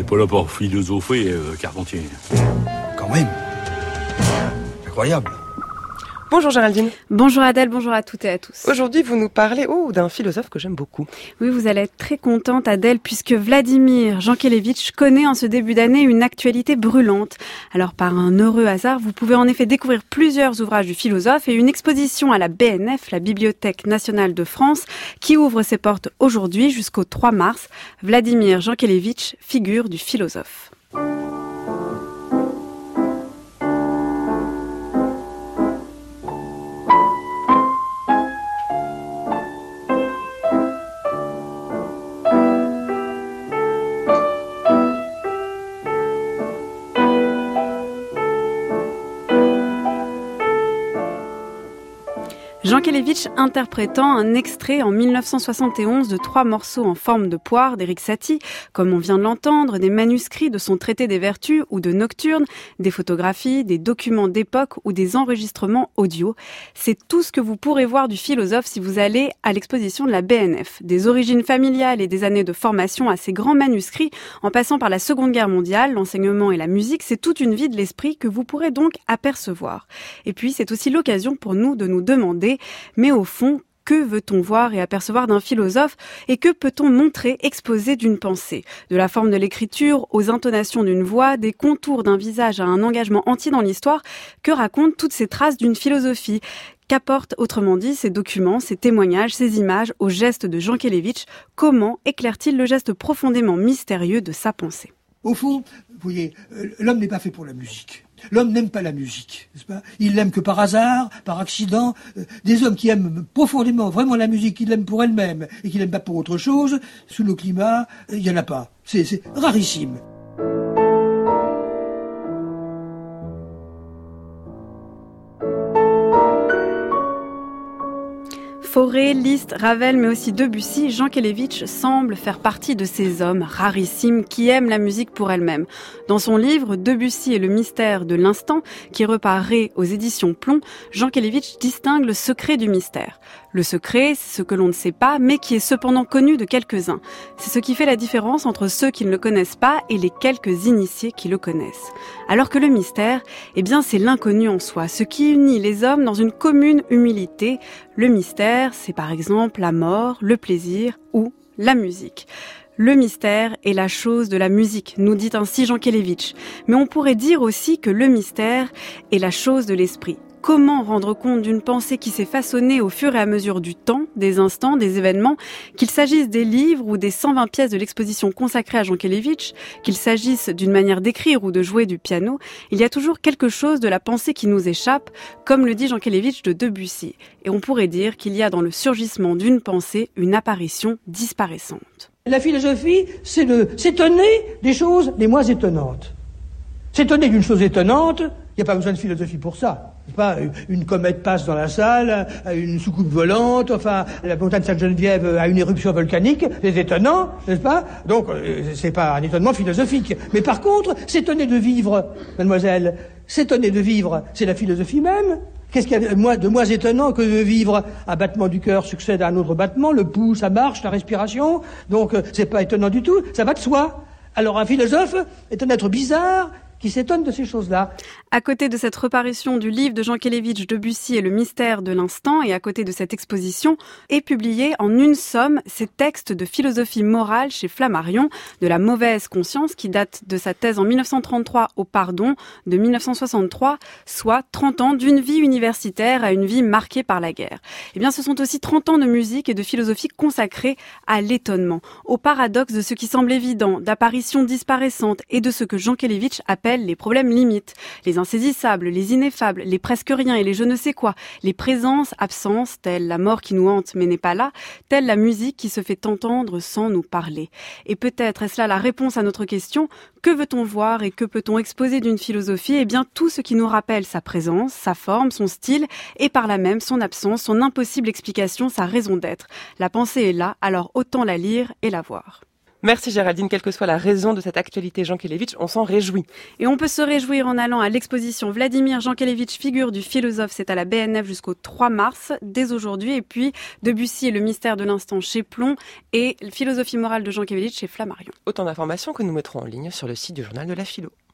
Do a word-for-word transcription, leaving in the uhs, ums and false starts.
pas là pour philosopher, euh, Carpentier. Quand même. Incroyable. Bonjour Géraldine. Bonjour Adèle, bonjour à toutes et à tous. Aujourd'hui, vous nous parlez oh, d'un philosophe que j'aime beaucoup. Oui, vous allez être très contente Adèle, puisque Vladimir Jankélévitch connaît en ce début d'année une actualité brûlante. Alors par un heureux hasard, vous pouvez en effet découvrir plusieurs ouvrages du philosophe et une exposition à la B N F, la Bibliothèque nationale de France, qui ouvre ses portes aujourd'hui jusqu'au trois mars. Vladimir Jankélévitch, figure du philosophe. Jankélévitch interprétant un extrait en mille neuf cent soixante et onze de trois morceaux en forme de poire d'Éric Satie, comme on vient de l'entendre, des manuscrits de son traité des vertus ou de Nocturne, des photographies, des documents d'époque ou des enregistrements audio. C'est tout ce que vous pourrez voir du philosophe si vous allez à l'exposition de la B N F. Des origines familiales et des années de formation à ces grands manuscrits, en passant par la Seconde Guerre mondiale, l'enseignement et la musique, c'est toute une vie de l'esprit que vous pourrez donc apercevoir. Et puis c'est aussi l'occasion pour nous de nous demander mais au fond, que veut-on voir et apercevoir d'un philosophe et que peut-on montrer, exposer d'une pensée? De la forme de l'écriture aux intonations d'une voix, des contours d'un visage à un engagement entier dans l'histoire, que racontent toutes ces traces d'une philosophie? Qu'apportent, autrement dit, ces documents, ces témoignages, ces images aux gestes de Jankélévitch? Comment éclaire-t-il le geste profondément mystérieux de sa pensée? Au fond, vous voyez, l'homme n'est pas fait pour la musique. L'homme n'aime pas la musique, n'est-ce pas? Il l'aime que par hasard, par accident. Des hommes qui aiment profondément, vraiment la musique, qui l'aiment pour elle-même et qui l'aiment pas pour autre chose, sous nos climats, il y en a pas. C'est, c'est rarissime. Fauré, Liszt, Ravel, mais aussi Debussy, Jankélévitch semble faire partie de ces hommes rarissimes qui aiment la musique pour elle-même. Dans son livre Debussy et le mystère de l'instant, qui reparaît aux éditions Plomb, Jankélévitch distingue le secret du mystère. Le secret, c'est ce que l'on ne sait pas, mais qui est cependant connu de quelques-uns. C'est ce qui fait la différence entre ceux qui ne le connaissent pas et les quelques initiés qui le connaissent. Alors que le mystère, eh bien, c'est l'inconnu en soi, ce qui unit les hommes dans une commune humilité. Le mystère, c'est par exemple la mort, le plaisir ou la musique. Le mystère est la chose de la musique, nous dit ainsi Jankélévitch. Mais on pourrait dire aussi que le mystère est la chose de l'esprit. Comment rendre compte d'une pensée qui s'est façonnée au fur et à mesure du temps, des instants, des événements, qu'il s'agisse des livres ou des cent vingt pièces de l'exposition consacrée à Jankélévitch, qu'il s'agisse d'une manière d'écrire ou de jouer du piano, il y a toujours quelque chose de la pensée qui nous échappe, comme le dit Jankélévitch de Debussy. Et on pourrait dire qu'il y a dans le surgissement d'une pensée une apparition disparaissante. La philosophie, c'est de s'étonner des choses les moins étonnantes. S'étonner d'une chose étonnante, il n'y a pas besoin de philosophie pour ça. C'est pas une comète passe dans la salle, une soucoupe volante, enfin la montagne Sainte-Geneviève a une éruption volcanique, c'est étonnant, n'est-ce pas? Donc c'est pas un étonnement philosophique. Mais par contre, s'étonner de vivre, mademoiselle, s'étonner de vivre, c'est la philosophie même. Qu'est-ce qu'il y a de moins étonnant que de vivre? Un battement du cœur succède à un autre battement, le pouls, ça marche, la respiration, donc c'est pas étonnant du tout, ça va de soi. Alors un philosophe est un être bizarre qui s'étonne de ces choses-là. À côté de cette reparition du livre de Jankélévitch, Debussy et le mystère de l'instant, et à côté de cette exposition, est publié en une somme ces textes de philosophie morale chez Flammarion, de la mauvaise conscience, qui date de sa thèse en mille neuf cent trente-trois au pardon de mille neuf cent soixante-trois, soit trente ans d'une vie universitaire à une vie marquée par la guerre. Eh bien, ce sont aussi trente ans de musique et de philosophie consacrés à l'étonnement, au paradoxe de ce qui semble évident, d'apparitions disparaissantes et de ce que Jankélévitch appelle les problèmes limites, les insaisissables, les ineffables, les presque rien et les je ne sais quoi, les présences, absences, telles la mort qui nous hante mais n'est pas là, telle la musique qui se fait entendre sans nous parler. Et peut-être est-ce là la réponse à notre question, que veut-on voir et que peut-on exposer d'une philosophie? Eh bien tout ce qui nous rappelle sa présence, sa forme, son style et par là même son absence, son impossible explication, sa raison d'être. La pensée est là, alors autant la lire et la voir. Merci Géraldine, quelle que soit la raison de cette actualité Jankélévitch, on s'en réjouit. Et on peut se réjouir en allant à l'exposition Vladimir Jankélévitch, figure du philosophe. C'est à la B N F jusqu'au trois mars, dès aujourd'hui. Et puis Debussy et le mystère de l'instant chez Plomb et Philosophie morale de Jankélévitch chez Flammarion. Autant d'informations que nous mettrons en ligne sur le site du journal de la philo.